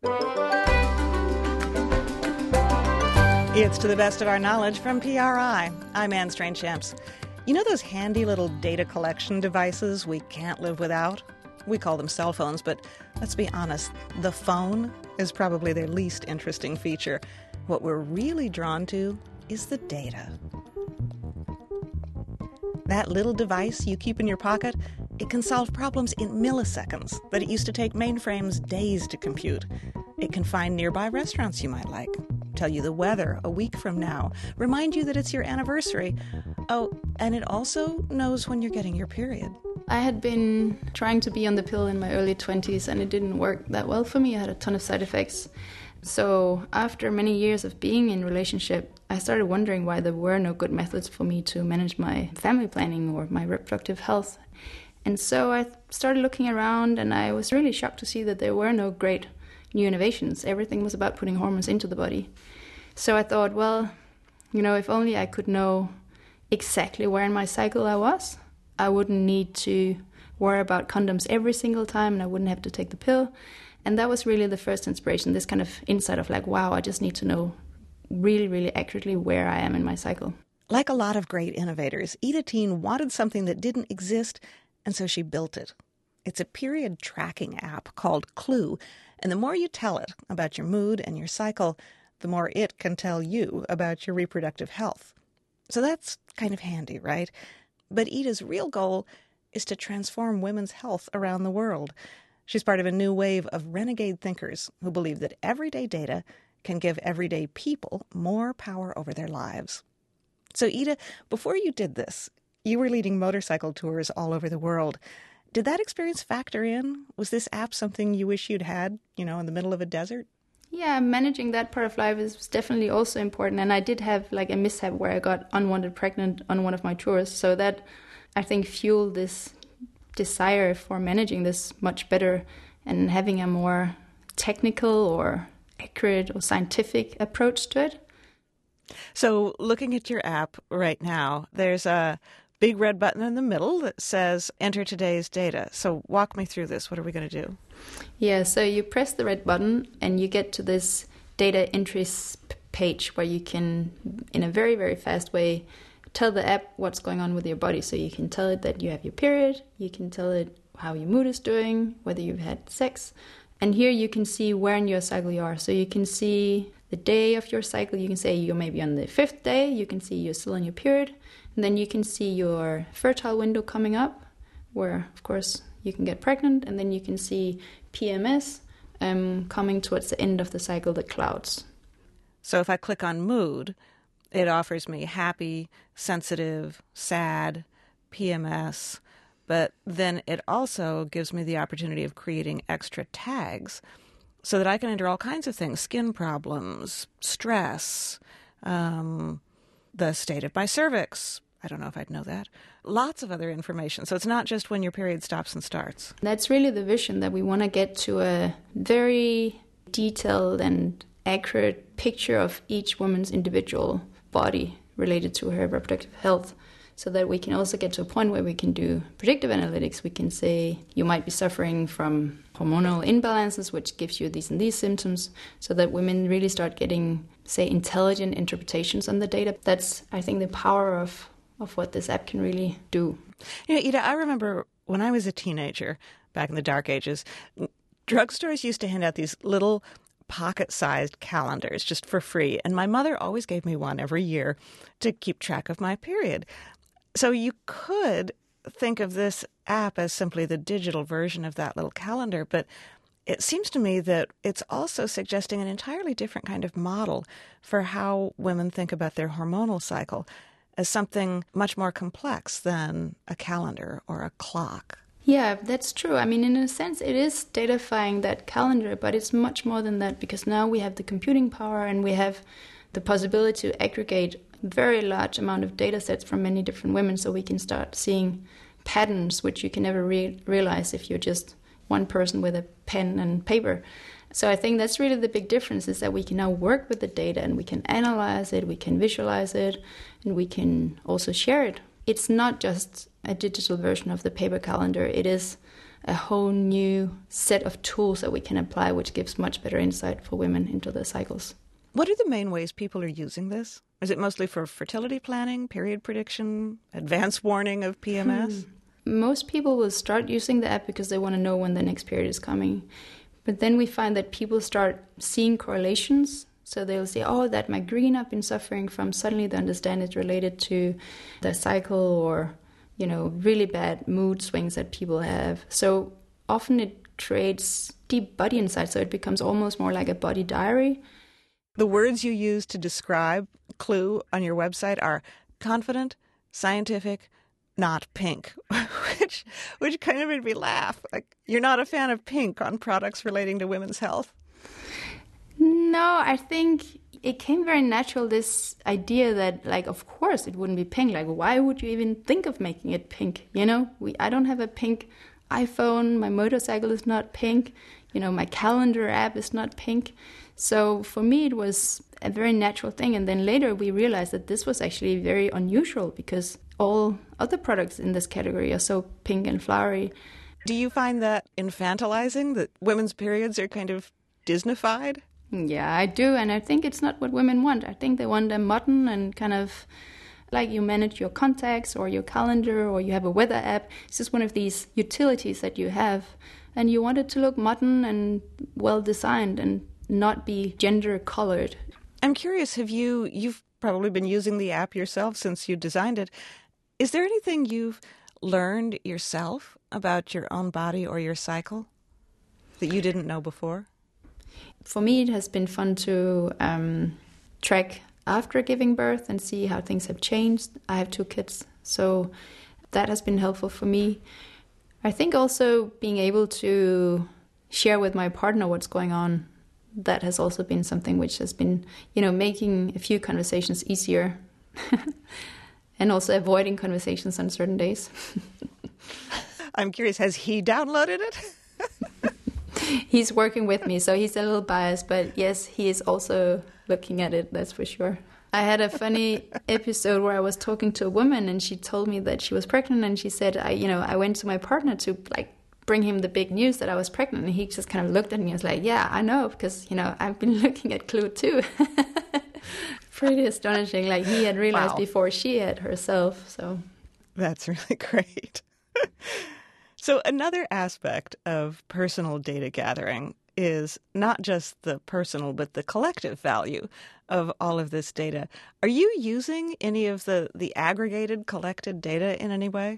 It's To the Best of Our Knowledge from PRI. I'm Anne Strange-Champs. You know those handy little data collection devices we can't live without? We call them cell phones, but let's be honest, the phone is probably their least interesting feature. What we're really drawn to is the data. That little device you keep in your pocket, it can solve problems in milliseconds that it used to take mainframes days to compute. It can find nearby restaurants you might like, tell you the weather a week from now, remind you that it's your anniversary. Oh, and it also knows when you're getting your period. I had been trying to be on the pill in my early 20s and it didn't work that well for me. I had a ton of side effects. So after many years of being in a relationship, I started wondering why there were no good methods for me to manage my family planning or my reproductive health. And so I started looking around and I was really shocked to see that there were no great new innovations. Everything was about putting hormones into the body. So I thought, well, if only I could know exactly where in my cycle I was, I wouldn't need to worry about condoms every single time and I wouldn't have to take the pill. And that was really the first inspiration, this kind of insight of like, wow, I just need to know really, really accurately where I am in my cycle. Like a lot of great innovators, Ida Tien wanted something that didn't exist, and so she built it. It's a period tracking app called Clue, and the more you tell it about your mood and your cycle, the more it can tell you about your reproductive health. So that's kind of handy, right? But Ida's real goal is to transform women's health around the world. She's part of a new wave of renegade thinkers who believe that everyday data can give everyday people more power over their lives. So, Ida, before you did this, you were leading motorcycle tours all over the world. Did that experience factor in? Was this app something you wish you'd had, in the middle of a desert? Yeah, managing that part of life is definitely also important. And I did have like a mishap where I got unwanted pregnant on one of my tours. So that, I think, fueled this desire for managing this much better and having a more technical or accurate or scientific approach to it. So looking at your app right now, there's a big red button in the middle that says enter today's data. So walk me through this. What are we going to do? Yeah, so you press the red button and you get to this data entries page where you can, in a very, very fast way, tell the app what's going on with your body. So you can tell it that you have your period, you can tell it how your mood is doing, whether you've had sex. And here you can see where in your cycle you are. So you can see the day of your cycle. You can say you're maybe on the 5th day. You can see you're still in your period. And then you can see your fertile window coming up, where, of course, you can get pregnant. And then you can see PMS coming towards the end of the cycle, the clouds. So if I click on mood, it offers me happy, sensitive, sad, PMS, but then it also gives me the opportunity of creating extra tags so that I can enter all kinds of things, skin problems, stress, the state of my cervix. I don't know if I'd know that. Lots of other information. So it's not just when your period stops and starts. That's really the vision, that we want to get to a very detailed and accurate picture of each woman's individual body related to her reproductive health, so that we can also get to a point where we can do predictive analytics. We can say you might be suffering from hormonal imbalances, which gives you these and these symptoms, so that women really start getting, say, intelligent interpretations on the data. That's, I think, the power of what this app can really do. Ida, I remember when I was a teenager, back in the dark ages, drugstores used to hand out these little pocket-sized calendars just for free. And my mother always gave me one every year to keep track of my period. So you could think of this app as simply the digital version of that little calendar, but it seems to me that it's also suggesting an entirely different kind of model for how women think about their hormonal cycle as something much more complex than a calendar or a clock. Yeah, that's true. I mean, in a sense, it is datafying that calendar, but it's much more than that, because now we have the computing power and we have the possibility to aggregate a very large amount of data sets from many different women, so we can start seeing patterns which you can never realize if you're just one person with a pen and paper. So I think that's really the big difference, is that we can now work with the data and we can analyze it, we can visualize it, and we can also share it. It's not just a digital version of the paper calendar. It is a whole new set of tools that we can apply, which gives much better insight for women into their cycles. What are the main ways people are using this? Is it mostly for fertility planning, period prediction, advance warning of PMS? Most people will start using the app because they want to know when the next period is coming. But then we find that people start seeing correlations. So they'll say, oh, that migraine I've been suffering from, suddenly they understand it's related to their cycle or, really bad mood swings that people have. So often it creates deep body insight. So it becomes almost more like a body diary. The words you use to describe Clue on your website are confident, scientific, not pink, which kind of made me laugh. Like, you're not a fan of pink on products relating to women's health? No, I think it came very natural, this idea that, of course it wouldn't be pink. Why would you even think of making it pink? I don't have a pink iPhone. My motorcycle is not pink. My calendar app is not pink. So for me, it was a very natural thing. And then later we realized that this was actually very unusual because all other products in this category are so pink and flowery. Do you find that infantilizing, that women's periods are kind of Disneyfied? Yeah, I do. And I think it's not what women want. I think they want them modern and kind of like you manage your contacts or your calendar or you have a weather app. It's just one of these utilities that you have. And you want it to look modern and well designed and not be gender colored. I'm curious, you've probably been using the app yourself since you designed it. Is there anything you've learned yourself about your own body or your cycle that you didn't know before? For me, it has been fun to track after giving birth and see how things have changed. I have 2 kids, so that has been helpful for me. I think also being able to share with my partner what's going on, that has also been something which has been, making a few conversations easier and also avoiding conversations on certain days. I'm curious, has he downloaded it? He's working with me, so he's a little biased, but yes, he is also looking at it, that's for sure. I had a funny episode where I was talking to a woman and she told me that she was pregnant and she said, I went to my partner to bring him the big news that I was pregnant, and he just kind of looked at me and was like, yeah, I know, because, I've been looking at Clue too. Pretty astonishing, he had realized before she had herself, so. That's really great. So another aspect of personal data gathering is not just the personal, but the collective value of all of this data. Are you using any of the aggregated, collected data in any way?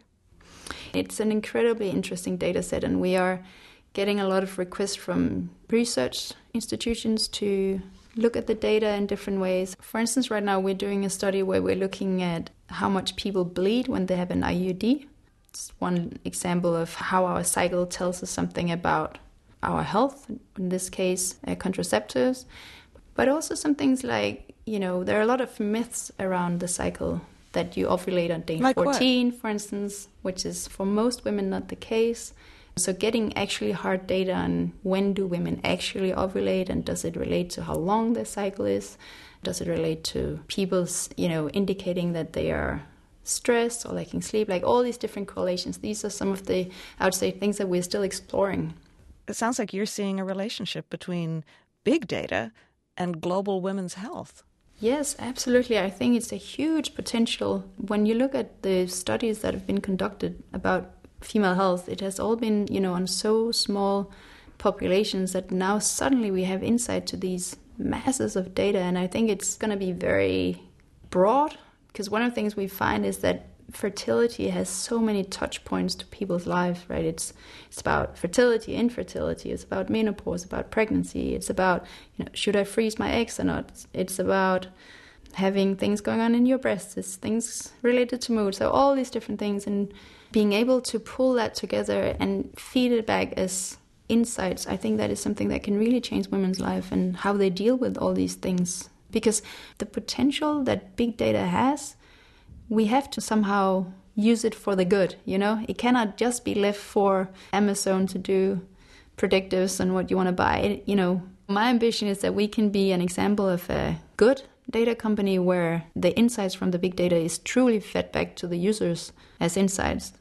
It's an incredibly interesting data set, and we are getting a lot of requests from research institutions to look at the data in different ways. For instance, right now we're doing a study where we're looking at how much people bleed when they have an IUD. It's one example of how our cycle tells us something about our health, in this case, contraceptives. But also some things like, there are a lot of myths around the cycle, that you ovulate on day 14, for instance, which is for most women not the case. So getting actually hard data on when do women actually ovulate, and does it relate to how long their cycle is? Does it relate to people's, indicating that they are stressed or lacking sleep? All these different correlations. These are some of the, I would say, things that we're still exploring. It sounds like you're seeing a relationship between big data and global women's health. Yes, absolutely. I think it's a huge potential. When you look at the studies that have been conducted about female health, it has all been, on so small populations that now suddenly we have insight to these masses of data. And I think it's going to be very broad, because one of the things we find is that fertility has so many touch points to people's lives, right? It's about fertility, infertility, it's about menopause, about pregnancy, it's about, should I freeze my eggs or not? It's about having things going on in your breasts, it's things related to mood, so all these different things, and being able to pull that together and feed it back as insights, I think that is something that can really change women's life and how they deal with all these things. Because the potential that big data has, we have to somehow use it for the good, It cannot just be left for Amazon to do predictives on what you want to buy. My ambition is that we can be an example of a good data company where the insights from the big data is truly fed back to the users as insights.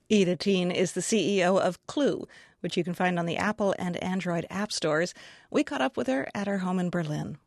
Ida Teen is the CEO of Clue, which you can find on the Apple and Android app stores. We caught up with her at her home in Berlin.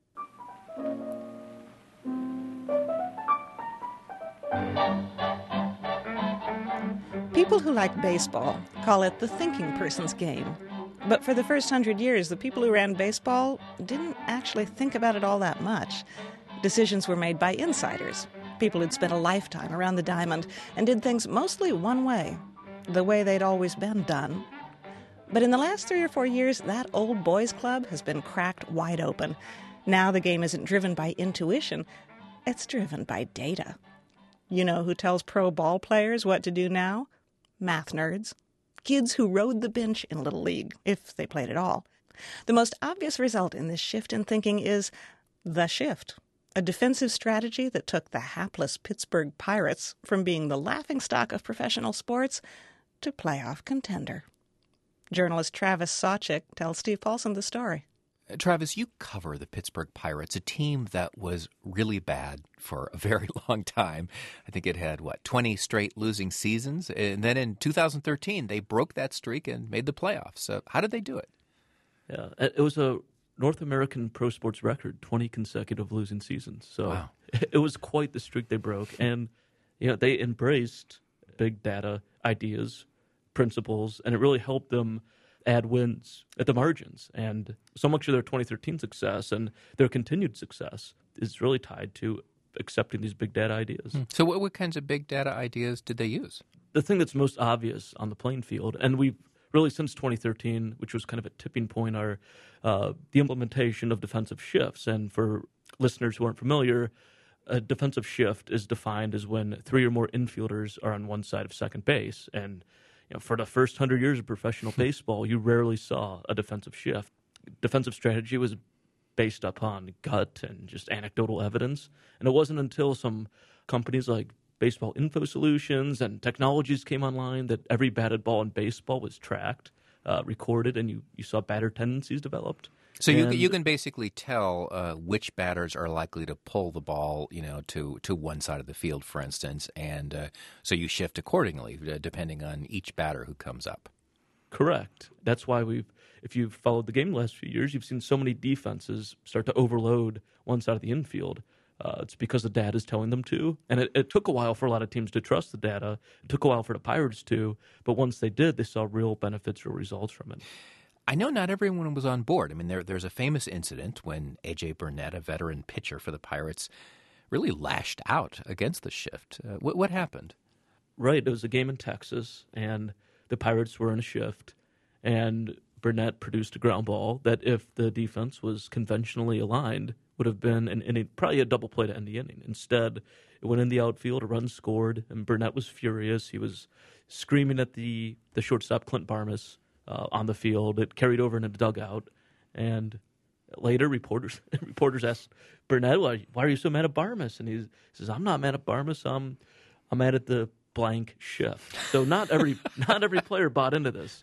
People who like baseball call it the thinking person's game. But for the first 100 years, the people who ran baseball didn't actually think about it all that much. Decisions were made by insiders, people who'd spent a lifetime around the diamond and did things mostly one way, the way they'd always been done. But in the last 3 or 4 years, that old boys club has been cracked wide open. Now the game isn't driven by intuition, it's driven by data. You know who tells pro ball players what to do now? Math nerds. Kids who rode the bench in Little League, if they played at all. The most obvious result in this shift in thinking is the shift, a defensive strategy that took the hapless Pittsburgh Pirates from being the laughingstock of professional sports to playoff contender. Journalist Travis Sawchik tells Steve Paulson the story. Travis, you cover the Pittsburgh Pirates, a team that was really bad for a very long time. I think it had, 20 straight losing seasons? And then in 2013, they broke that streak and made the playoffs. So how did they do it? Yeah, it was a North American pro sports record, 20 consecutive losing seasons. So wow. It was quite the streak they broke. And, they embraced big data ideas, principles, and it really helped them add wins at the margins. And so much of their 2013 success and their continued success is really tied to accepting these big data ideas. So what kinds of big data ideas did they use? The thing that's most obvious on the playing field, and we've really since 2013, which was kind of a tipping point, are the implementation of defensive shifts. And for listeners who aren't familiar, a defensive shift is defined as when 3 or more infielders are on one side of second base. And for the first 100 years of professional baseball, you rarely saw a defensive shift. Defensive strategy was based upon gut and just anecdotal evidence. And it wasn't until some companies like Baseball Info Solutions and technologies came online that every batted ball in baseball was tracked, recorded, and you saw batter tendencies developed. So you can basically tell which batters are likely to pull the ball, to one side of the field, for instance, and so you shift accordingly depending on each batter who comes up. Correct. That's why if you've followed the game the last few years, you've seen so many defenses start to overload one side of the infield. It's because the data is telling them to, and it took a while for a lot of teams to trust the data. It took a while for the Pirates to, but once they did, they saw real benefits, real results from it. I know not everyone was on board. I mean, there's a famous incident when A.J. Burnett, a veteran pitcher for the Pirates, really lashed out against the shift. What happened? Right. It was a game in Texas, and the Pirates were in a shift, and Burnett produced a ground ball that, if the defense was conventionally aligned, would have been an inning, probably a double play to end the inning. Instead, it went in the outfield, a run scored, and Burnett was furious. He was screaming at the shortstop, Clint Barmas, on the field. It carried over into the dugout, and later reporters asked Burnett, "Why are you so mad at Barmas?" And he says, "I'm not mad at Barmas. I'm mad at the blank shift." So not every player bought into this,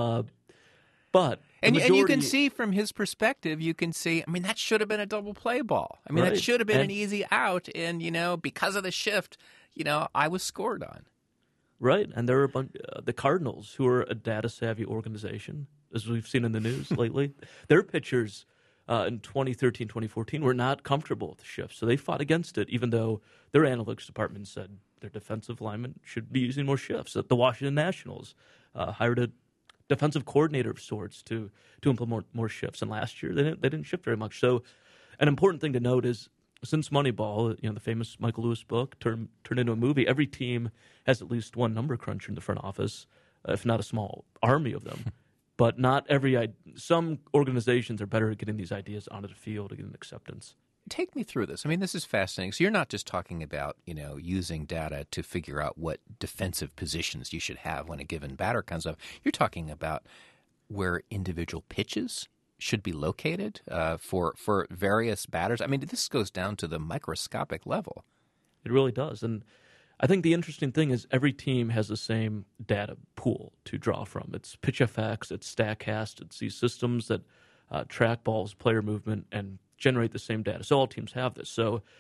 but and you can see from his perspective, that should have been a double play ball. Right. That should have been an easy out, and because of the shift, I was scored on. Right, and there are the Cardinals, who are a data-savvy organization, as we've seen in the news lately. Their pitchers in 2013, 2014 were not comfortable with the shift, so they fought against it, even though their analytics department said their defensive linemen should be using more shifts. The Washington Nationals hired a defensive coordinator of sorts to implement more shifts, and last year they didn't shift very much. So an important thing to note is, since Moneyball, the famous Michael Lewis book, turned into a movie, every team has at least one number cruncher in the front office, if not a small army of them. But not some organizations are better at getting these ideas onto the field and getting acceptance. Take me through this. This is fascinating. So you're not just talking about, using data to figure out what defensive positions you should have when a given batter comes up. You're talking about where individual pitches should be located for various batters. This goes down to the microscopic level. It really does. And I think the interesting thing is every team has the same data pool to draw from. It's PitchFX, it's StatCast, it's these systems that track balls, player movement, and generate the same data. So all teams have this. So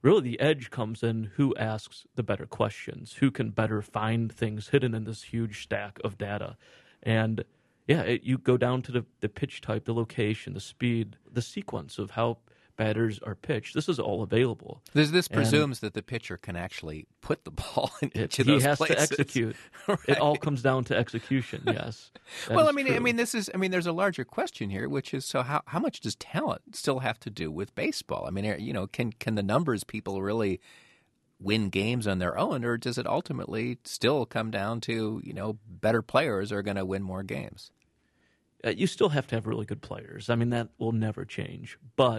really the edge comes in who asks the better questions, who can better find things hidden in this huge stack of data. And you go down to the pitch type, the location, the speed, the sequence of how batters are pitched. This is all available. This presumes that the pitcher can actually put the ball in each of those places. He has to execute. Right. It all comes down to execution. Yes. Well, there's a larger question here, which is how much does talent still have to do with baseball? I mean, can the numbers people really win games on their own, or does it ultimately still come down to better players are going to win more games? You still have to have really good players. I mean, that will never change, but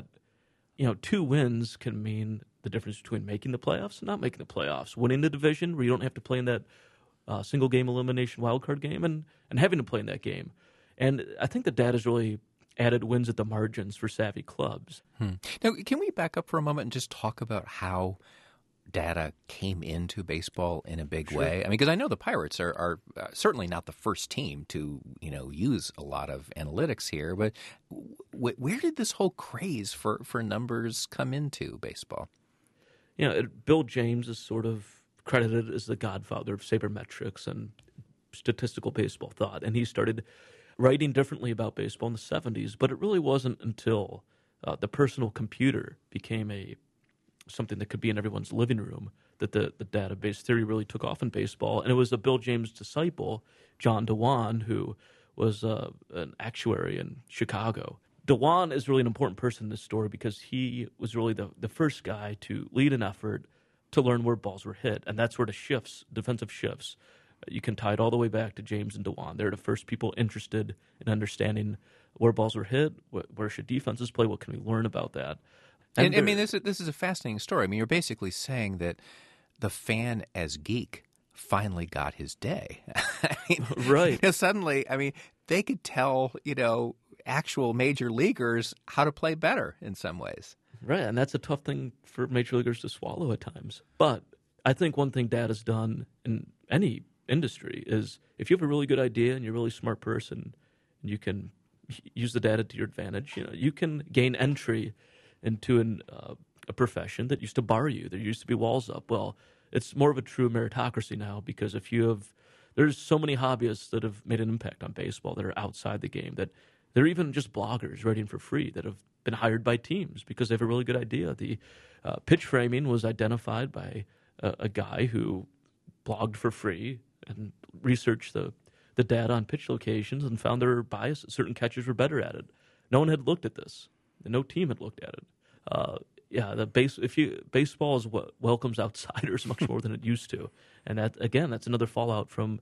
2 wins can mean the difference between making the playoffs and not making the playoffs. Winning the division where you don't have to play in that single game elimination wildcard game and having to play in that game. And I think the data's really added wins at the margins for savvy clubs. Now, can we back up for a moment and just talk about how data came into baseball in a big way? I mean, because I know the Pirates are certainly not the first team to use a lot of analytics here, but where did this whole craze for numbers come into baseball? Bill James is sort of credited as the godfather of sabermetrics and statistical baseball thought, and he started writing differently about baseball in the 70s, but it really wasn't until the personal computer became something that could be in everyone's living room that the database theory really took off in baseball. And it was a Bill James disciple, John Dewan, who was an actuary in Chicago. Dewan is really an important person in this story because he was really the first guy to lead an effort to learn where balls were hit. And that's where the shifts, defensive shifts, you can tie it all the way back to James and Dewan. They're the first people interested in understanding where balls were hit, where should defenses play, what can we learn about that. And I mean, this is a fascinating story. I mean, you're basically saying that the fan as geek finally got his day. I mean, right. Suddenly, they could tell, actual major leaguers how to play better in some ways. Right, and that's a tough thing for major leaguers to swallow at times. But I think one thing data's done in any industry is if you have a really good idea and you're a really smart person and you can use the data to your advantage, you can gain entry into a profession that used to bar you. There used to be walls up. Well, it's more of a true meritocracy now because there's so many hobbyists that have made an impact on baseball that are outside the game, that they're even just bloggers writing for free that have been hired by teams because they have a really good idea. The pitch framing was identified by a guy who blogged for free and researched the data on pitch locations and found there were biases. Certain catchers were better at it. No one had looked at this. No team had looked at it. Baseball is what welcomes outsiders much more than it used to, and that's another fallout from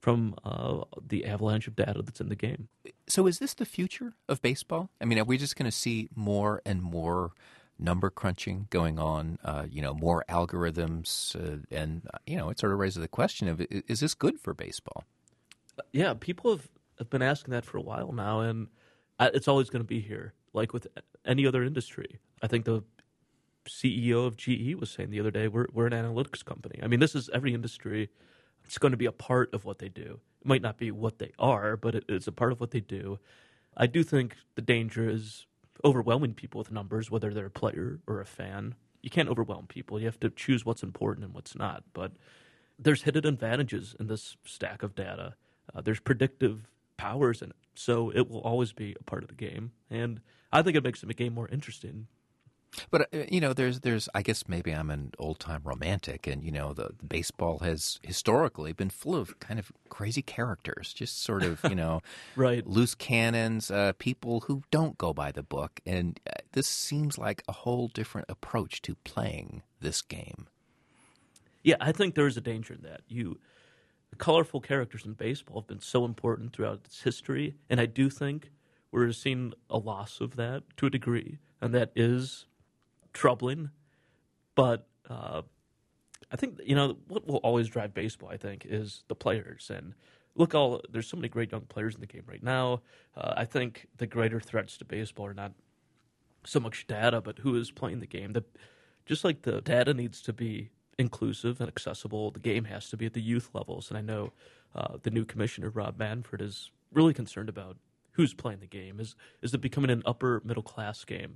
the avalanche of data that's in the game. So, is this the future of baseball? I mean, are we just going to see more and more number crunching going on? More algorithms, and it sort of raises the question of: is this good for baseball? Yeah, people have been asking that for a while now, and it's always going to be here. Like with any other industry. I think the CEO of GE was saying the other day, we're an analytics company. I mean, this is every industry. It's going to be a part of what they do. It might not be what they are, but it's a part of what they do. I do think the danger is overwhelming people with numbers, whether they're a player or a fan. You can't overwhelm people. You have to choose what's important and what's not. But there's hidden advantages in this stack of data. There's predictive powers in it. So it will always be a part of the game. And I think it makes the game more interesting. But, there's I guess maybe I'm an old-time romantic, and, the baseball has historically been full of kind of crazy characters, just sort of, right. Loose cannons, people who don't go by the book. And this seems like a whole different approach to playing this game. Yeah, I think there's a danger in that. The colorful characters in baseball have been so important throughout its history, and I do think we're seeing a loss of that to a degree, and that is troubling. But I think, what will always drive baseball, I think, is the players. And there's so many great young players in the game right now. I think the greater threats to baseball are not so much data, but who is playing the game. Just like the data needs to be inclusive and accessible, the game has to be at the youth levels. And I know the new commissioner, Rob Manfred, is really concerned about who's playing the game. Is it becoming an upper middle class game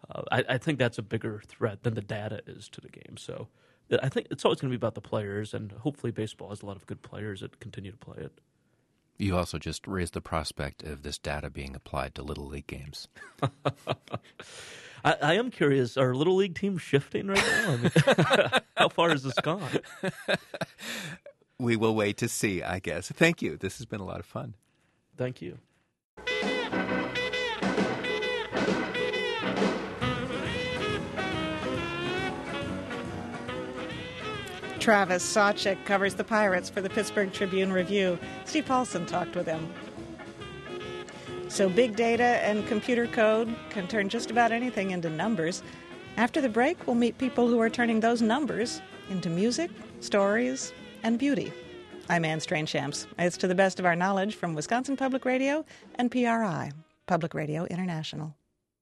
I think that's a bigger threat than the data is to the game. So I think it's always going to be about the players, and hopefully baseball has a lot of good players that continue to play it. You also just raised the prospect of this data being applied to Little League games. I am curious, are Little League teams shifting right now? I mean, how far has this gone? We will wait to see, I guess. Thank you. This has been a lot of fun. Thank you. Travis Sawchik covers the Pirates for the Pittsburgh Tribune-Review. Steve Paulson talked with him. So big data and computer code can turn just about anything into numbers. After the break, we'll meet people who are turning those numbers into music, stories, and beauty. I'm Anne Strainchamps. It's to the best of our knowledge from Wisconsin Public Radio and PRI, Public Radio International.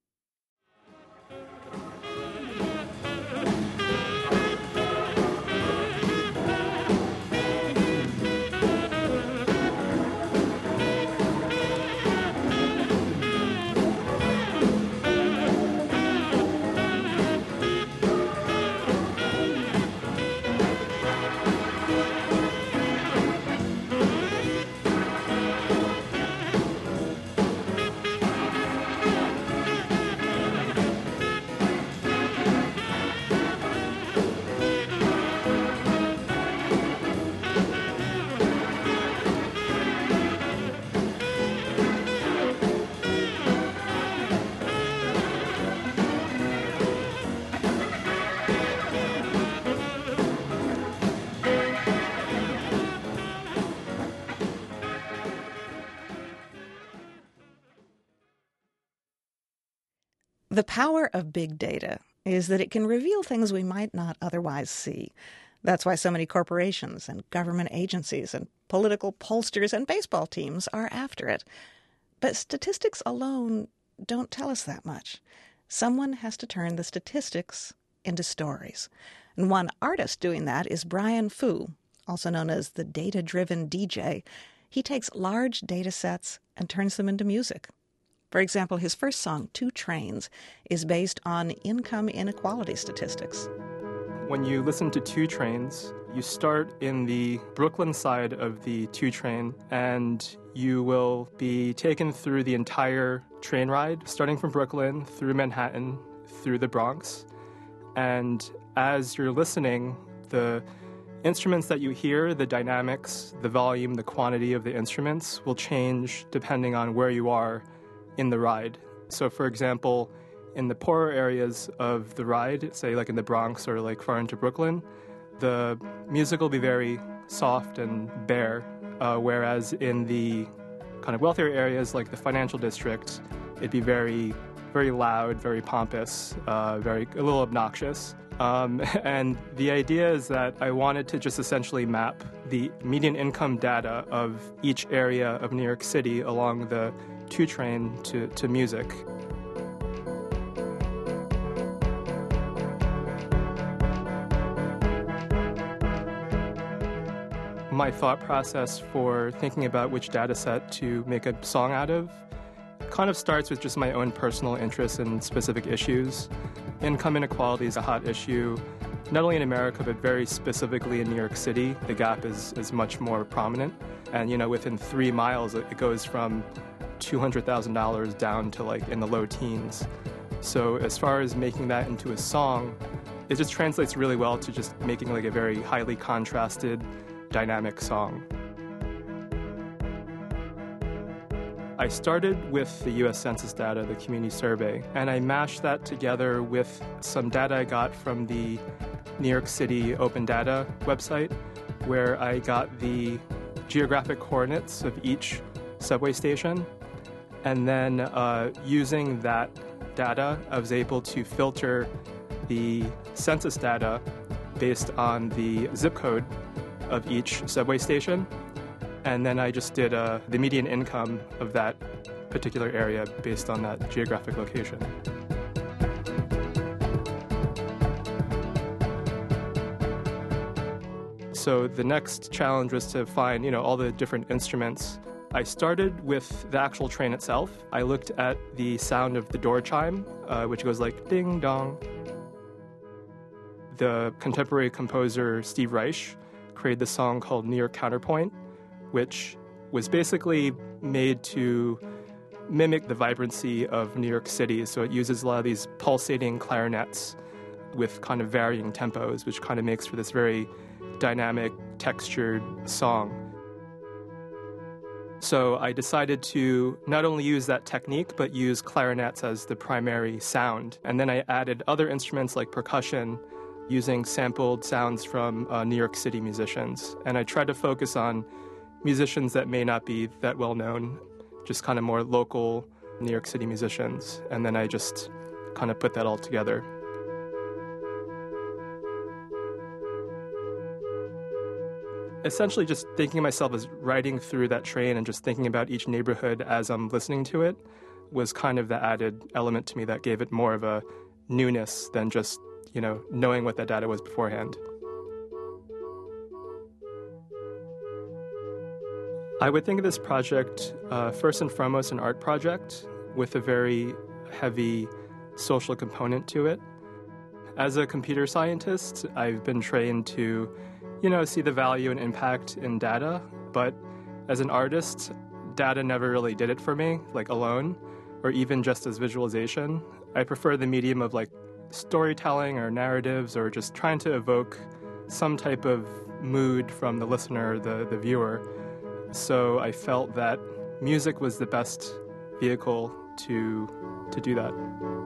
The power of big data is that it can reveal things we might not otherwise see. That's why so many corporations and government agencies and political pollsters and baseball teams are after it. But statistics alone don't tell us that much. Someone has to turn the statistics into stories. And one artist doing that is Brian Fu, also known as the data-driven DJ. He takes large data sets and turns them into music. For example, his first song, Two Trains, is based on income inequality statistics. When you listen to Two Trains, you start in the Brooklyn side of the 2 train, and you will be taken through the entire train ride, starting from Brooklyn, through Manhattan, through the Bronx. And as you're listening, the instruments that you hear, the dynamics, the volume, the quantity of the instruments will change depending on where you are in the ride. So for example, in the poorer areas of the ride, say like in the Bronx or like far into Brooklyn, the music will be very soft and bare, whereas in the kind of wealthier areas like the financial district, it'd be very, very loud, very pompous, a little obnoxious. And the idea is that I wanted to just essentially map the median income data of each area of New York City along the 2 train to music. My thought process for thinking about which data set to make a song out of kind of starts with just my own personal interest in specific issues. Income inequality is a hot issue, not only in America, but very specifically in New York City. The gap is much more prominent. And, you know, within 3 miles, it goes from $200,000 down to like in the low teens. So as far as making that into a song, it just translates really well to just making like a very highly contrasted, dynamic song. I started with the U.S. Census data, the community survey, and I mashed that together with some data I got from the New York City Open Data website, where I got the geographic coordinates of each subway station. And then using that data, I was able to filter the census data based on the zip code of each subway station. And then I just did the median income of that particular area based on that geographic location. So the next challenge was to find, all the different instruments I started with the actual train itself. I looked at the sound of the door chime, which goes like ding dong. The contemporary composer Steve Reich created this song called New York Counterpoint, which was basically made to mimic the vibrancy of New York City. So it uses a lot of these pulsating clarinets with kind of varying tempos, which kind of makes for this very dynamic, textured song. So I decided to not only use that technique, but use clarinets as the primary sound. And then I added other instruments like percussion, using sampled sounds from New York City musicians. And I tried to focus on musicians that may not be that well known, just kind of more local New York City musicians. And then I just kind of put that all together. Essentially just thinking of myself as riding through that train and just thinking about each neighborhood as I'm listening to it was kind of the added element to me that gave it more of a newness than just, knowing what that data was beforehand. I would think of this project first and foremost an art project with a very heavy social component to it. As a computer scientist, I've been trained to see the value and impact in data, but as an artist, data never really did it for me, like alone, or even just as visualization. I prefer the medium of like storytelling or narratives or just trying to evoke some type of mood from the listener, the viewer. So I felt that music was the best vehicle to do that.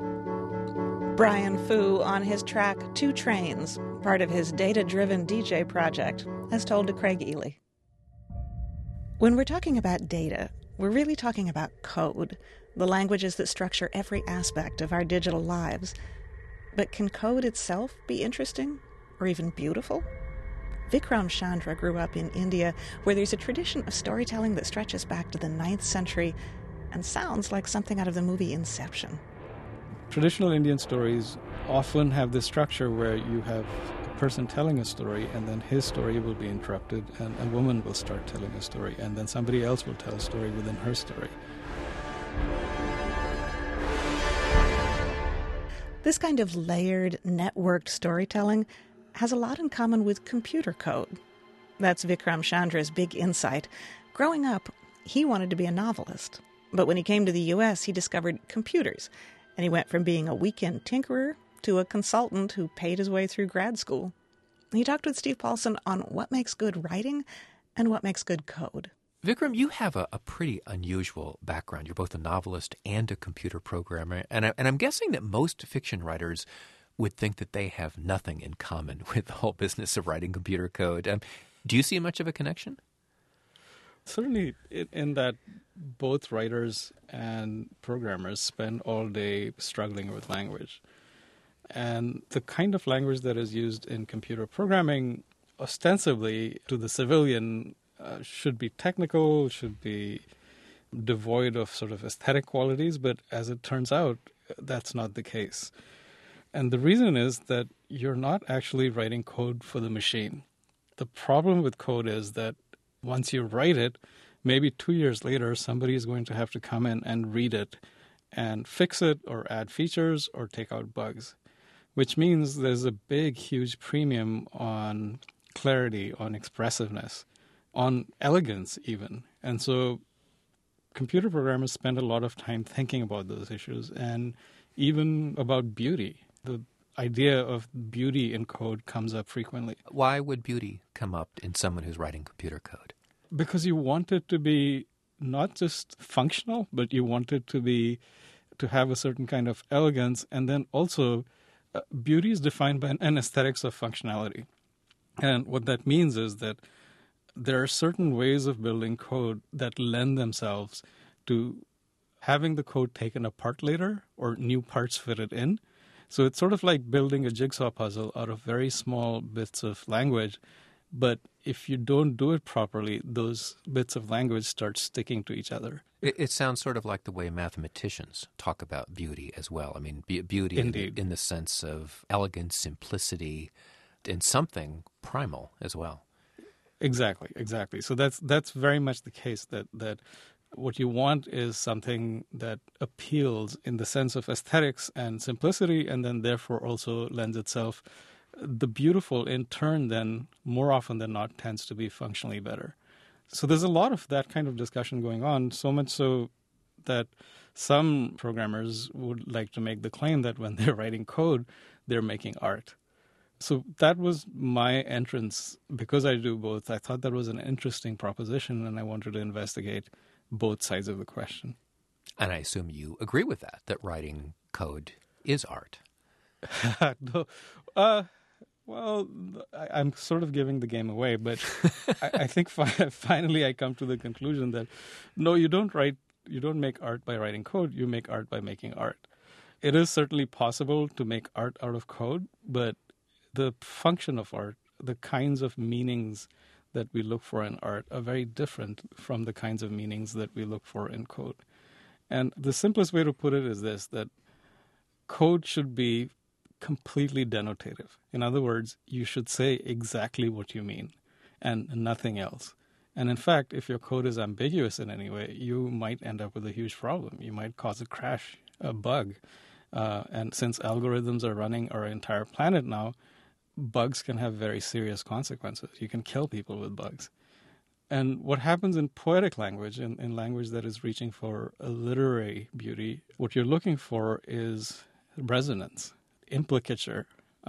Brian Fu on his track Two Trains, part of his data-driven DJ project, as told to Craig Ely. When we're talking about data, we're really talking about code, the languages that structure every aspect of our digital lives. But can code itself be interesting or even beautiful? Vikram Chandra grew up in India, where there's a tradition of storytelling that stretches back to the 9th century and sounds like something out of the movie Inception. Traditional Indian stories often have this structure where you have a person telling a story and then his story will be interrupted and a woman will start telling a story and then somebody else will tell a story within her story. This kind of layered, networked storytelling has a lot in common with computer code. That's Vikram Chandra's big insight. Growing up, he wanted to be a novelist. But when he came to the U.S., he discovered computers. And he went from being a weekend tinkerer to a consultant who paid his way through grad school. He talked with Steve Paulson on what makes good writing and what makes good code. Vikram, you have a pretty unusual background. You're both a novelist and a computer programmer. And I'm guessing that most fiction writers would think that they have nothing in common with the whole business of writing computer code. Do you see much of a connection? Certainly, in that both writers and programmers spend all day struggling with language. And the kind of language that is used in computer programming, ostensibly to the civilian, should be technical, should be devoid of sort of aesthetic qualities, but as it turns out, that's not the case. And the reason is that you're not actually writing code for the machine. The problem with code is that once you write it, maybe 2 years later, somebody is going to have to come in and read it and fix it or add features or take out bugs, which means there's a big, huge premium on clarity, on expressiveness, on elegance even. And so computer programmers spend a lot of time thinking about those issues and even about beauty. The idea of beauty in code comes up frequently. Why would beauty come up in someone who's writing computer code? Because you want it to be not just functional, but you want it to have a certain kind of elegance. And then also, beauty is defined by an aesthetics of functionality. And what that means is that there are certain ways of building code that lend themselves to having the code taken apart later or new parts fitted in. So it's sort of like building a jigsaw puzzle out of very small bits of language. But if you don't do it properly, those bits of language start sticking to each other. It sounds sort of like the way mathematicians talk about beauty as well. I mean, beauty in the sense of elegance, simplicity, and something primal as well. Exactly. So that's very much the case, that what you want is something that appeals in the sense of aesthetics and simplicity, and then therefore also lends itself. The beautiful, in turn, then more often than not tends to be functionally better. So there's a lot of that kind of discussion going on, so much so that some programmers would like to make the claim that when they're writing code, they're making art. So that was my entrance. Because I do both, I thought that was an interesting proposition, and I wanted to investigate both sides of the question. And I assume you agree with that writing code is art. Well, I'm sort of giving the game away, but I think finally I come to the conclusion that no, you don't make art by writing code, you make art by making art. It is certainly possible to make art out of code, but the function of art, the kinds of meanings that we look for in art are very different from the kinds of meanings that we look for in code. And the simplest way to put it is this, that code should be completely denotative. In other words, you should say exactly what you mean and nothing else. And in fact, if your code is ambiguous in any way, you might end up with a huge problem. You might cause a crash, a bug. And since algorithms are running our entire planet now, bugs can have very serious consequences. You can kill people with bugs. And what happens in poetic language, in language that is reaching for a literary beauty, what you're looking for is resonance. Implicature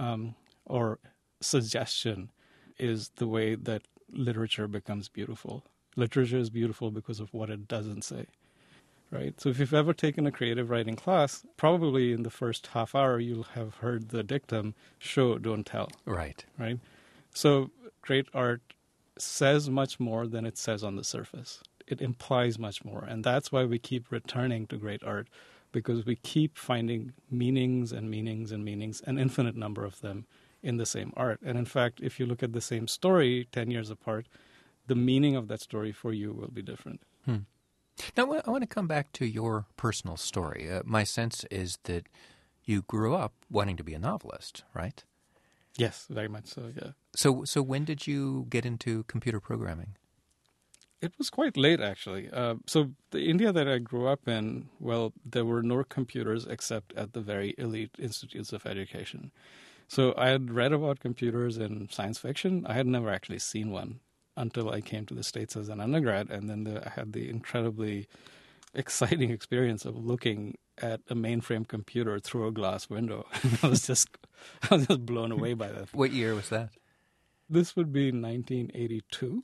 or suggestion is the way that literature becomes beautiful. Literature is beautiful because of what it doesn't say, right? So if you've ever taken a creative writing class, probably in the first half hour you'll have heard the dictum, show, don't tell. Right. So great art says much more than it says on the surface. It implies much more, and that's why we keep returning to great art, because we keep finding meanings and meanings and meanings, an infinite number of them, in the same art. And in fact, if you look at the same story 10 years apart, the meaning of that story for you will be different. Now, I want to come back to your personal story. My sense is that you grew up wanting to be a novelist, right? Yes, very much so, yeah. So when did you get into computer programming? It was quite late, actually. So the India that I grew up in, well, there were no computers except at the very elite institutes of education. So I had read about computers in science fiction. I had never actually seen one until I came to the States as an undergrad. And then I had the incredibly exciting experience of looking at a mainframe computer through a glass window. I was just blown away by that. What year was that? This would be 1982.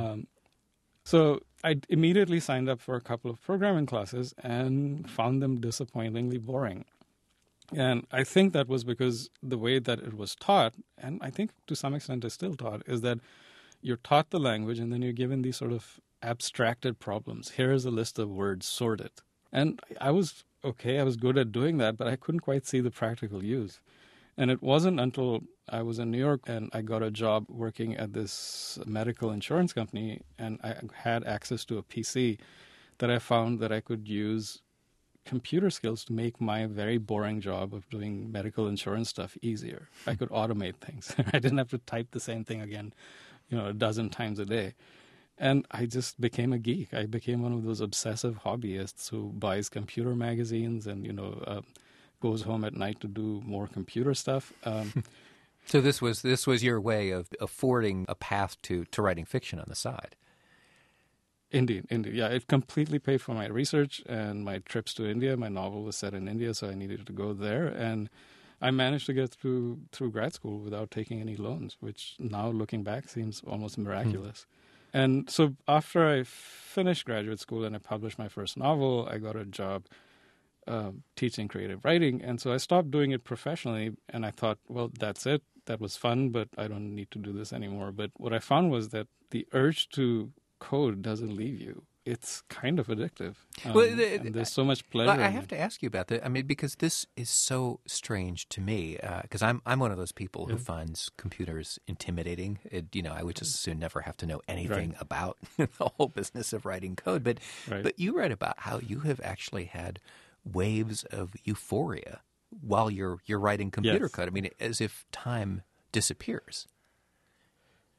So I immediately signed up for a couple of programming classes and found them disappointingly boring. And I think that was because the way that it was taught, and I think to some extent is still taught, is that you're taught the language and then you're given these sort of abstracted problems. Here's a list of words, sort it. And I was okay, I was good at doing that, but I couldn't quite see the practical use. And it wasn't until I was in New York and I got a job working at this medical insurance company and I had access to a PC that I found that I could use computer skills to make my very boring job of doing medical insurance stuff easier. I could automate things. I didn't have to type the same thing again, a dozen times a day. And I just became a geek. I became one of those obsessive hobbyists who buys computer magazines and, goes home at night to do more computer stuff. So this was your way of affording a path to writing fiction on the side. Indeed. Yeah, it completely paid for my research and my trips to India. My novel was set in India, so I needed to go there. And I managed to get through grad school without taking any loans, which now looking back seems almost miraculous. And so after I finished graduate school and I published my first novel, I got a job teaching creative writing. And so I stopped doing it professionally, and I thought, well, that's it. That was fun, but I don't need to do this anymore. But what I found was that the urge to code doesn't leave you. It's kind of addictive. And there's so much pleasure. I have to ask you about that. I mean, because this is so strange to me. Because I'm one of those people who finds computers intimidating. I would just as soon never have to know anything about the whole business of writing code. But you write about how you have actually had waves of euphoria while you're writing computer code. I mean, as if time disappears.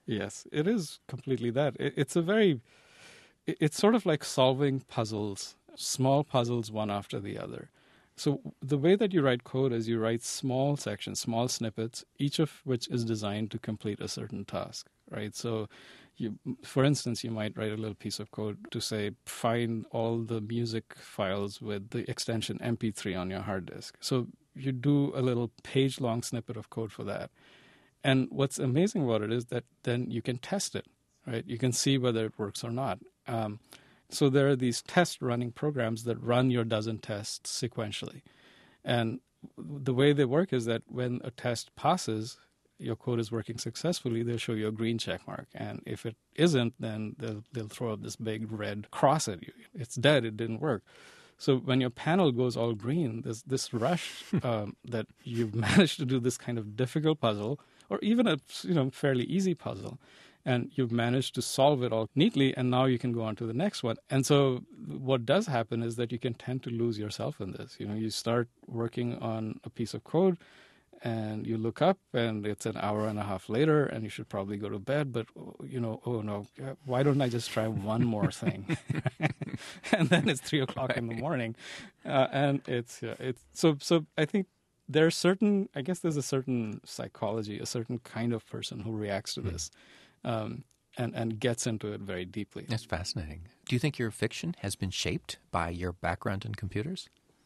Yes, it is completely that. It's sort of like solving puzzles, small puzzles one after the other. So the way that you write code is you write small sections, small snippets, each of which is designed to complete a certain task, right? So for instance, you might write a little piece of code to say, find all the music files with the extension MP3 on your hard disk. So you do a little page-long snippet of code for that. And what's amazing about it is that then you can test it, right? You can see whether it works or not. So there are these test running programs that run your dozen tests sequentially. And the way they work is that when a test passes, your code is working successfully, they'll show you a green check mark. And if it isn't, then they'll throw up this big red cross at you. It's dead, it didn't work. So when your panel goes all green, there's this rush that you've managed to do this kind of difficult puzzle, or even a fairly easy puzzle, and you've managed to solve it all neatly, and now you can go on to the next one. And so what does happen is that you can tend to lose yourself in this. You start working on a piece of code, and you look up, and it's an hour and a half later, and you should probably go to bed, but, oh no, why don't I just try one more thing? And then it's 3 o'clock in the morning. And it's so I think there's a certain psychology, a certain kind of person who reacts to this. And gets into it very deeply. That's fascinating. Do you think your fiction has been shaped by your background in computers?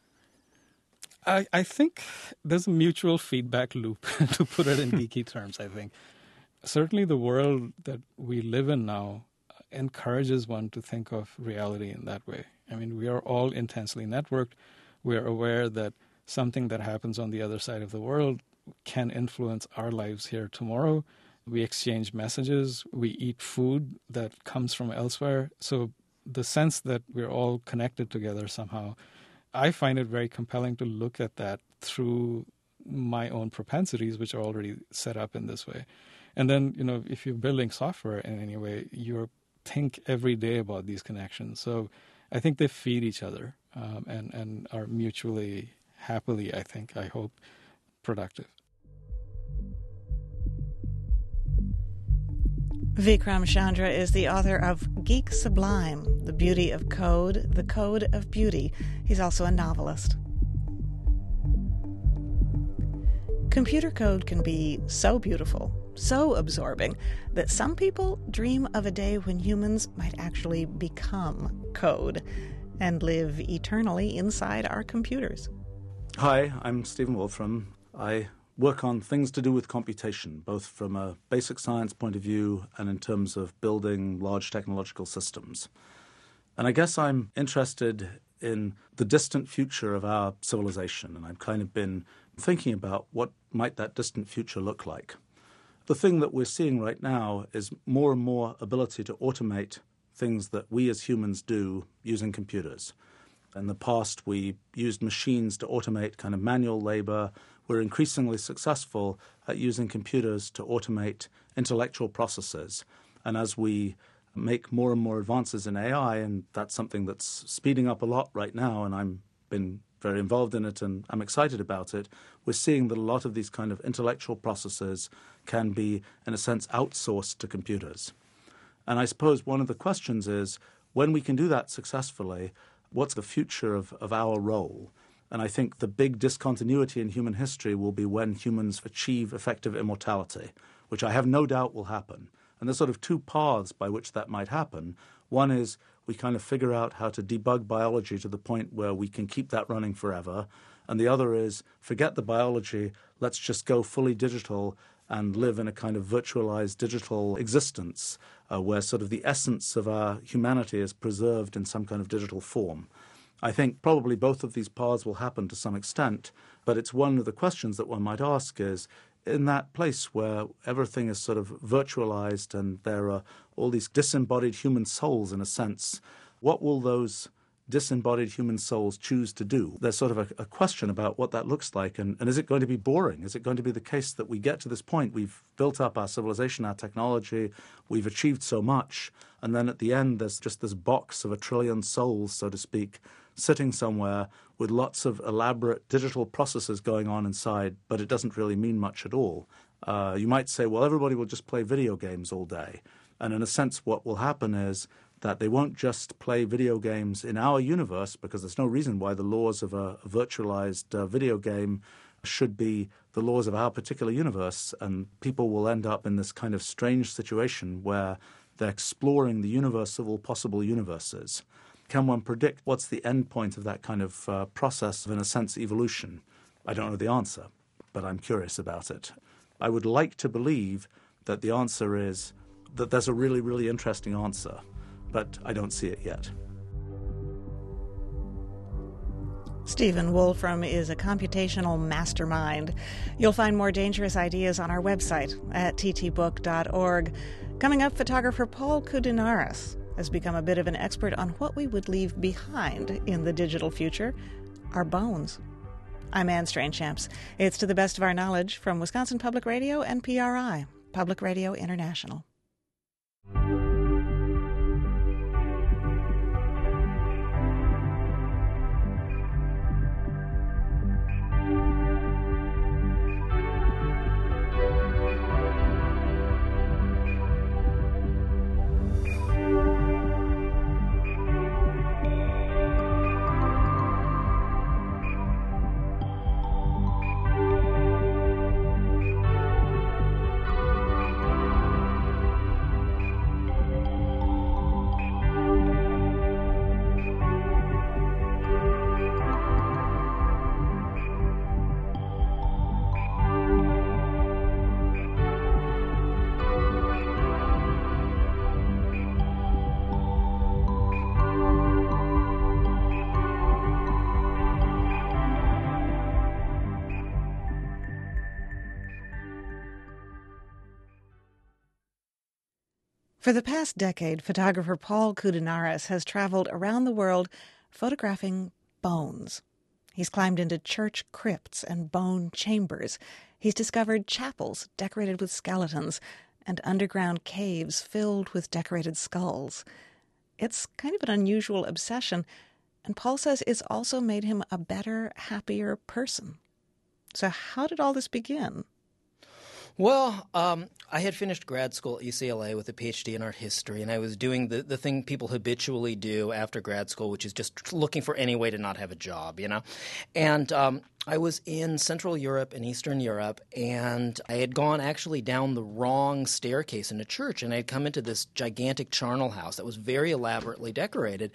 I think there's a mutual feedback loop, to put it in geeky terms, I think. Certainly the world that we live in now encourages one to think of reality in that way. I mean, we are all intensely networked. We are aware that something that happens on the other side of the world can influence our lives here tomorrow. We exchange messages. We eat food that comes from elsewhere. So the sense that we're all connected together somehow, I find it very compelling to look at that through my own propensities, which are already set up in this way. And then, if you're building software in any way, you think every day about these connections. So I think they feed each other and are mutually, happily, I hope, productive. Vikram Chandra is the author of Geek Sublime, The Beauty of Code, The Code of Beauty. He's also a novelist. Computer code can be so beautiful, so absorbing, that some people dream of a day when humans might actually become code and live eternally inside our computers. Hi, I'm Stephen Wolfram. I work on things to do with computation, both from a basic science point of view and in terms of building large technological systems. And I guess I'm interested in the distant future of our civilization, and I've kind of been thinking about what might that distant future look like. The thing that we're seeing right now is more and more ability to automate things that we as humans do using computers. In the past, we used machines to automate kind of manual labor. We're increasingly successful at using computers to automate intellectual processes. And as we make more and more advances in AI, and that's something that's speeding up a lot right now, and I've been very involved in it and I'm excited about it, we're seeing that a lot of these kind of intellectual processes can be, in a sense, outsourced to computers. And I suppose one of the questions is, when we can do that successfully, what's the future of our role? And I think the big discontinuity in human history will be when humans achieve effective immortality, which I have no doubt will happen. And there's sort of two paths by which that might happen. One is we kind of figure out how to debug biology to the point where we can keep that running forever. And the other is forget the biology, let's just go fully digital and live in a kind of virtualized digital existence where sort of the essence of our humanity is preserved in some kind of digital form. I think probably both of these paths will happen to some extent, but it's one of the questions that one might ask is, in that place where everything is sort of virtualized and there are all these disembodied human souls in a sense, what will those disembodied human souls choose to do? There's sort of a question about what that looks like, and is it going to be boring? Is it going to be the case that we get to this point, we've built up our civilization, our technology, we've achieved so much, and then at the end there's just this box of 1 trillion souls, so to speak, sitting somewhere with lots of elaborate digital processes going on inside, but it doesn't really mean much at all. You might say, well, everybody will just play video games all day. And in a sense, what will happen is that they won't just play video games in our universe, because there's no reason why the laws of a virtualized video game should be the laws of our particular universe, and people will end up in this kind of strange situation where they're exploring the universe of all possible universes. Can one predict what's the end point of that kind of process of, in a sense, evolution? I don't know the answer, but I'm curious about it. I would like to believe that the answer is that there's a really, really interesting answer, but I don't see it yet. Stephen Wolfram is a computational mastermind. You'll find more dangerous ideas on our website at ttbook.org. Coming up, photographer Paul Koudounaris has become a bit of an expert on what we would leave behind in the digital future, our bones. I'm Anne Strainchamps. It's to the best of our knowledge from Wisconsin Public Radio and PRI, Public Radio International. For the past decade, photographer Paul Koudounaris has traveled around the world photographing bones. He's climbed into church crypts and bone chambers. He's discovered chapels decorated with skeletons and underground caves filled with decorated skulls. It's kind of an unusual obsession, and Paul says it's also made him a better, happier person. So how did all this begin? Well, I had finished grad school at UCLA with a PhD in art history, and I was doing the thing people habitually do after grad school, which is just looking for any way to not have a job, you know. And I was in Central Europe and Eastern Europe, and I had gone actually down the wrong staircase in a church, and I had come into this gigantic charnel house that was very elaborately decorated.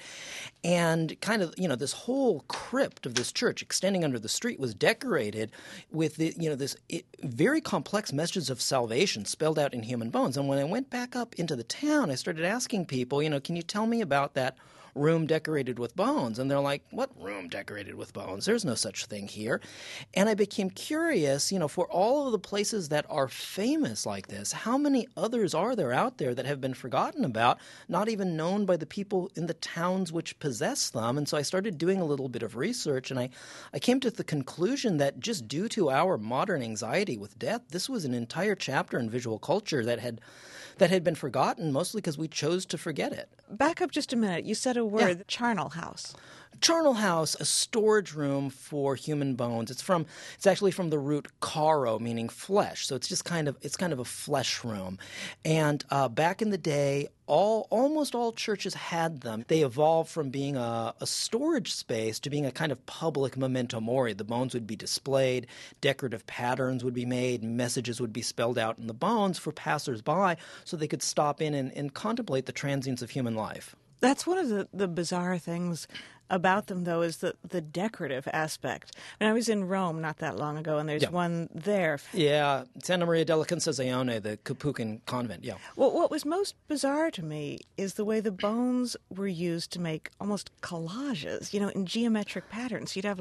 And kind of, you know, this whole crypt of this church extending under the street was decorated with, this very complex messages of salvation spelled out in human bones. And when I went back up into the town, I started asking people, can you tell me about that room decorated with bones? And they're like, what room decorated with bones? There's no such thing here. And I became curious, for all of the places that are famous like this, how many others are there out there that have been forgotten about, not even known by the people in the towns which possess them? And so I started doing a little bit of research, and I came to the conclusion that just due to our modern anxiety with death, this was an entire chapter in visual culture that had been forgotten, mostly because we chose to forget it. Back up just a minute. You said a word, Yeah. charnel house. Charnel house, a storage room for human bones. It's actually from the root caro, meaning flesh. So it's kind of a flesh room. And back in the day, almost all churches had them. They evolved from being a storage space to being a kind of public memento mori. The bones would be displayed, decorative patterns would be made, messages would be spelled out in the bones for passersby so they could stop in and contemplate the transience of human life. That's one of the bizarre things about them, though, is the decorative aspect. I was in Rome not that long ago, and there's one there. Yeah, Santa Maria della Concezione, the Capuchin convent, yeah. Well, what was most bizarre to me is the way the bones were used to make almost collages, in geometric patterns. You'd have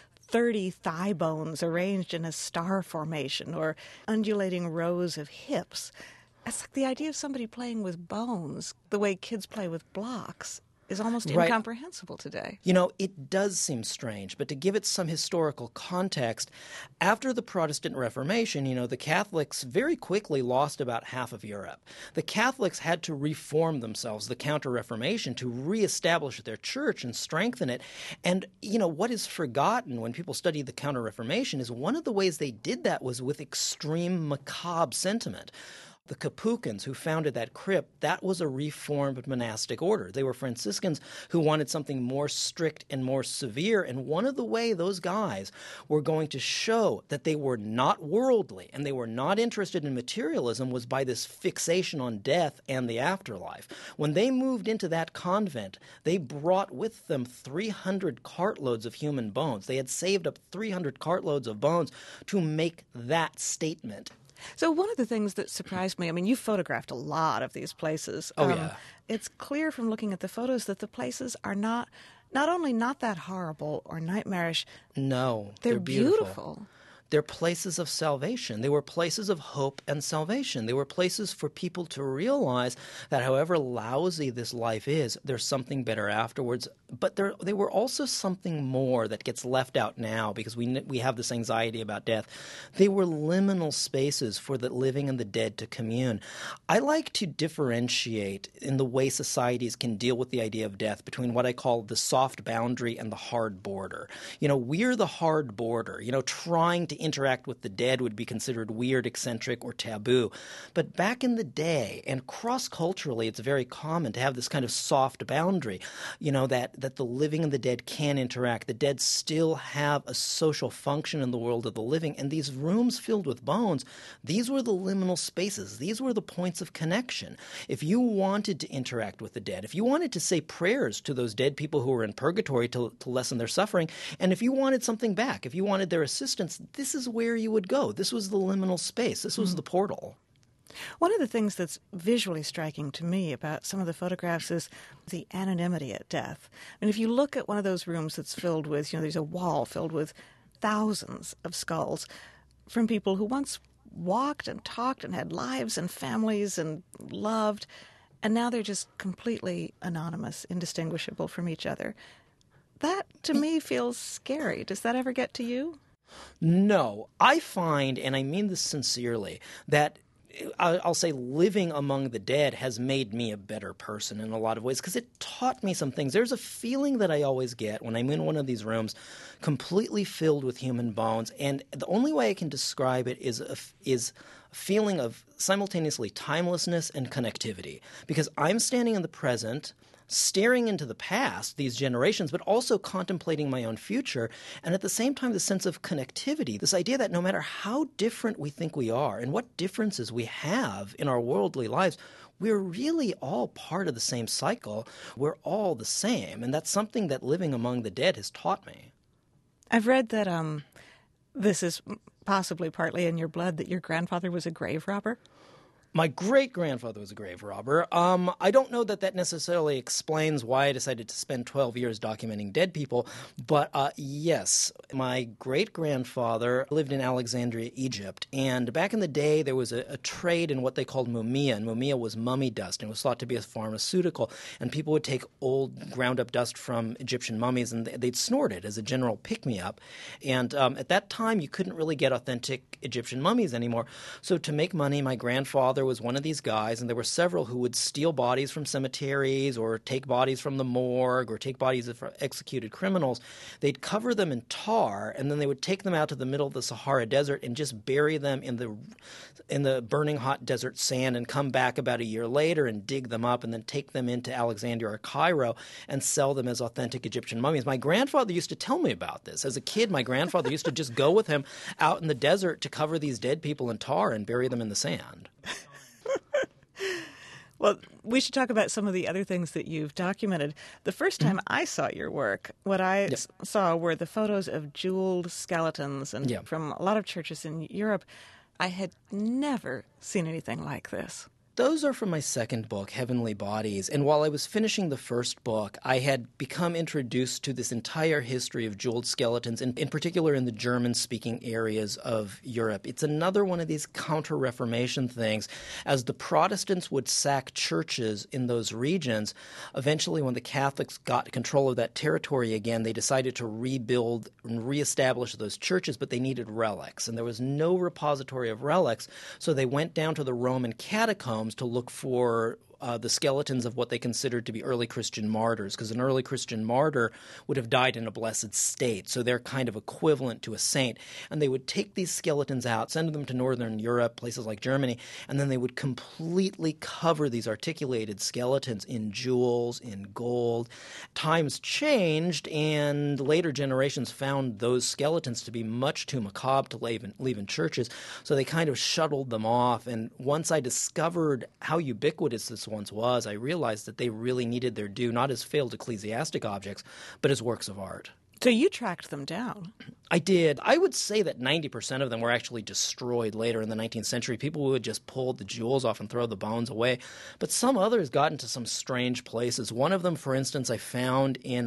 30 thigh bones arranged in a star formation or undulating rows of hips. It's like the idea of somebody playing with bones the way kids play with blocks is almost Right. incomprehensible today. You know, it does seem strange, but to give it some historical context, after the Protestant Reformation, you know, the Catholics very quickly lost about half of Europe. The Catholics had to reform themselves, the Counter-Reformation, to reestablish their church and strengthen it. And, you know, what is forgotten when people study the Counter-Reformation is one of the ways they did that was with extreme macabre sentiment. The Capuchins, who founded that crypt, that was a reformed monastic order. They were Franciscans who wanted something more strict and more severe. And one of the ways those guys were going to show that they were not worldly and they were not interested in materialism was by this fixation on death and the afterlife. When they moved into that convent, they brought with them 300 cartloads of human bones. They had saved up 300 cartloads of bones to make that statement. So one of the things that surprised me, I mean, you photographed a lot of these places. Oh, yeah. It's clear from looking at the photos that the places are not only not that horrible or nightmarish. No, They're beautiful. They're places of salvation. They were places of hope and salvation. They were places for people to realize that however lousy this life is, there's something better afterwards. But they were also something more that gets left out now because we have this anxiety about death. They were liminal spaces for the living and the dead to commune. I like to differentiate in the way societies can deal with the idea of death between what I call the soft boundary and the hard border. You know, we're the hard border. You know, trying to interact with the dead would be considered weird, eccentric, or taboo. But back in the day, and cross-culturally, it's very common to have this kind of soft boundary, you know, that the living and the dead can interact. The dead still have a social function in the world of the living. And these rooms filled with bones, these were the liminal spaces. These were the points of connection. If you wanted to interact with the dead, if you wanted to say prayers to those dead people who were in purgatory to lessen their suffering, and if you wanted something back, if you wanted their assistance, this is where you would go. This was the liminal space. This was the portal. One of the things that's visually striking to me about some of the photographs is the anonymity at death. And if you look at one of those rooms that's filled with, you know, there's a wall filled with thousands of skulls from people who once walked and talked and had lives and families and loved, and now they're just completely anonymous, indistinguishable from each other. That, to me, feels scary. Does that ever get to you? No. I find, and I mean this sincerely, that I'll say living among the dead has made me a better person in a lot of ways because it taught me some things. There's a feeling that I always get when I'm in one of these rooms completely filled with human bones, and the only way I can describe it is a feeling of simultaneously timelessness and connectivity because I'm standing in the present, staring into the past, these generations, but also contemplating my own future. And at the same time, the sense of connectivity, this idea that no matter how different we think we are and what differences we have in our worldly lives, we're really all part of the same cycle. We're all the same. And that's something that living among the dead has taught me. I've read that this is possibly partly in your blood, that your grandfather was a grave robber. My great-grandfather was a grave robber. I don't know that necessarily explains why I decided to spend 12 years documenting dead people, but yes, my great-grandfather lived in Alexandria, Egypt, and back in the day there was a trade in what they called mumia, and mumia was mummy dust, and it was thought to be a pharmaceutical, and people would take old ground-up dust from Egyptian mummies and they'd snort it as a general pick-me-up, and at that time you couldn't really get authentic Egyptian mummies anymore, so to make money, my grandfather was one of these guys, and there were several who would steal bodies from cemeteries or take bodies from the morgue or take bodies of executed criminals. They'd cover them in tar, and then they would take them out to the middle of the Sahara Desert and just bury them in the burning hot desert sand and come back about a year later and dig them up and then take them into Alexandria or Cairo and sell them as authentic Egyptian mummies. My grandfather used to tell me about this. As a kid, my grandfather used to just go with him out in the desert to cover these dead people in tar and bury them in the sand. Well, we should talk about some of the other things that you've documented. The first time I saw your work, what I saw were the photos of jeweled skeletons and from a lot of churches in Europe. I had never seen anything like this. Those are from my second book, Heavenly Bodies. And while I was finishing the first book, I had become introduced to this entire history of jeweled skeletons, and in particular in the German-speaking areas of Europe. It's another one of these counter-Reformation things. As the Protestants would sack churches in those regions, eventually when the Catholics got control of that territory again, they decided to rebuild and reestablish those churches, but they needed relics. And there was no repository of relics, so they went down to the Roman catacombs to look for the skeletons of what they considered to be early Christian martyrs, because an early Christian martyr would have died in a blessed state, so they're kind of equivalent to a saint. And they would take these skeletons out, send them to Northern Europe, places like Germany, and then they would completely cover these articulated skeletons in jewels, in gold. Times changed, and later generations found those skeletons to be much too macabre to leave in churches, so they kind of shuttled them off. And once I discovered how ubiquitous this once was, I realized that they really needed their due, not as failed ecclesiastic objects, but as works of art. So you tracked them down. I did. I would say that 90% of them were actually destroyed later in the 19th century. People would just pull the jewels off and throw the bones away. But some others got into some strange places. One of them, for instance, I found in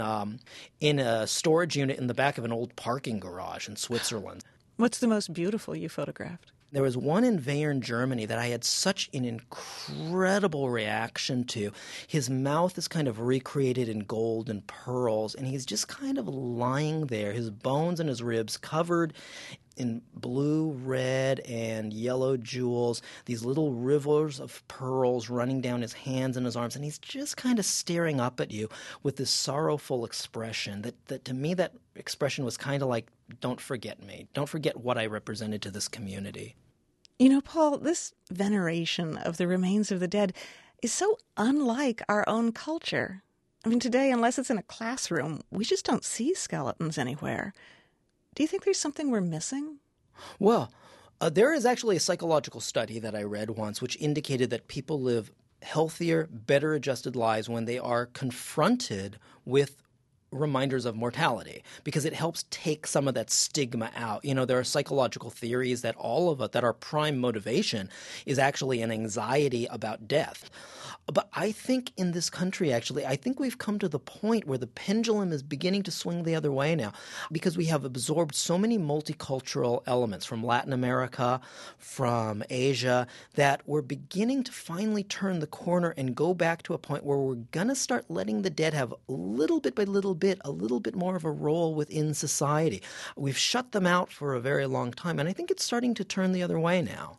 a storage unit in the back of an old parking garage in Switzerland. What's the most beautiful you photographed? There was one in Bayern, Germany that I had such an incredible reaction to. His mouth is kind of recreated in gold and pearls, and he's just kind of lying there, his bones and his ribs covered in blue, red, and yellow jewels, these little rivers of pearls running down his hands and his arms, and he's just kind of staring up at you with this sorrowful expression that to me, that expression was kind of like, don't forget me. Don't forget what I represented to this community. You know, Paul, this veneration of the remains of the dead is so unlike our own culture. I mean, today, unless it's in a classroom, we just don't see skeletons anywhere. Do you think there's something we're missing? Well, there is actually a psychological study that I read once which indicated that people live healthier, better adjusted lives when they are confronted with reminders of mortality, because it helps take some of that stigma out. You know, there are psychological theories that all of it, that our prime motivation is actually an anxiety about death. But I think in this country, actually, I think we've come to the point where the pendulum is beginning to swing the other way now, because we have absorbed so many multicultural elements from Latin America, from Asia, that we're beginning to finally turn the corner and go back to a point where we're going to start letting the dead have little bit by little bit, a little bit more of a role within society. We've shut them out for a very long time, and I think it's starting to turn the other way now.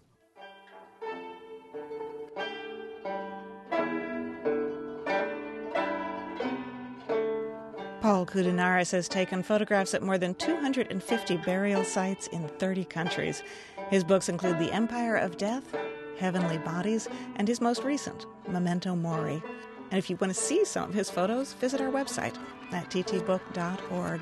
Paul Koudounaris has taken photographs at more than 250 burial sites in 30 countries. His books include The Empire of Death, Heavenly Bodies, and his most recent, Memento Mori. And if you want to see some of his photos, visit our website at ttbook.org.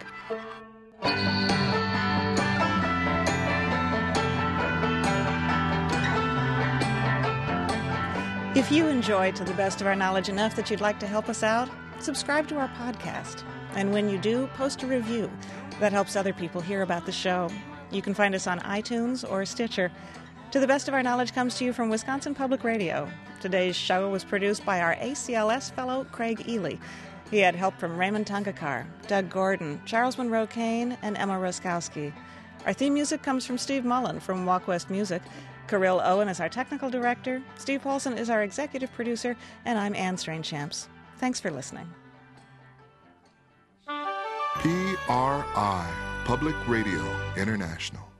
If you enjoy To the Best of Our Knowledge enough that you'd like to help us out, subscribe to our podcast. And when you do, post a review. That helps other people hear about the show. You can find us on iTunes or Stitcher. To the Best of Our Knowledge comes to you from Wisconsin Public Radio. Today's show was produced by our ACLS fellow, Craig Ely. He had help from Raymond Tungakar, Doug Gordon, Charles Monroe Kane, and Emma Roskowski. Our theme music comes from Steve Mullen from Walk West Music. Kirill Owen is our technical director. Steve Paulson is our executive producer. And I'm Anne Strange-Champs. Thanks for listening. PRI, Public Radio International.